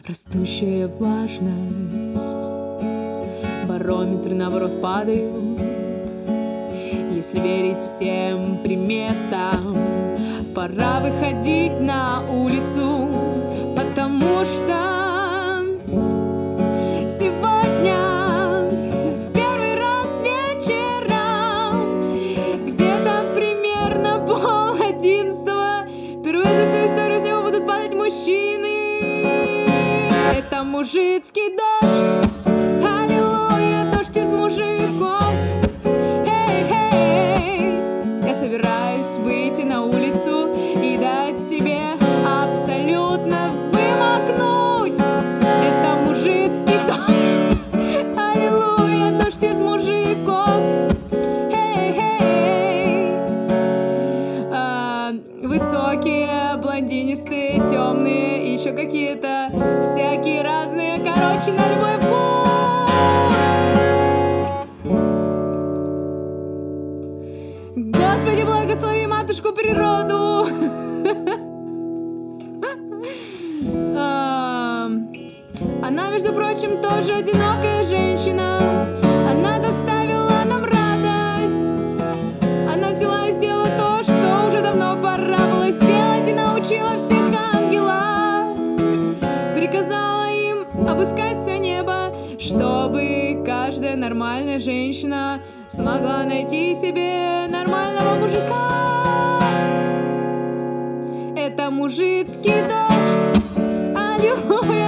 Растущая влажность, барометры наоборот падают. Если верить всем приметам, пора выходить на улицу, потому что сегодня в первый раз вечером, где-то примерно 10:30, впервые за всю историю с неба будут падать мужчины. Это мужицкий дождь, аллилуйя, дождь из мужиков. Эй, я собираюсь выйти на улицу и дать себе абсолютно вымокнуть. Это мужицкий дождь, аллилуйя, дождь из мужиков. Высокие, блондинистые, темные, и еще какие-то всякие разные, короче, на любой вкус. Господи, благослови матушку природу. Она, между прочим, тоже одинокая женщина. Она доставила нам радость. Она взяла и сделала то, что уже давно пора было сделать, и научила всех ангелов. Приказала им обыскать все небо, чтобы каждая нормальная женщина смогла найти себе нормального мужика. Это мужицкий дождь, аллилуйя.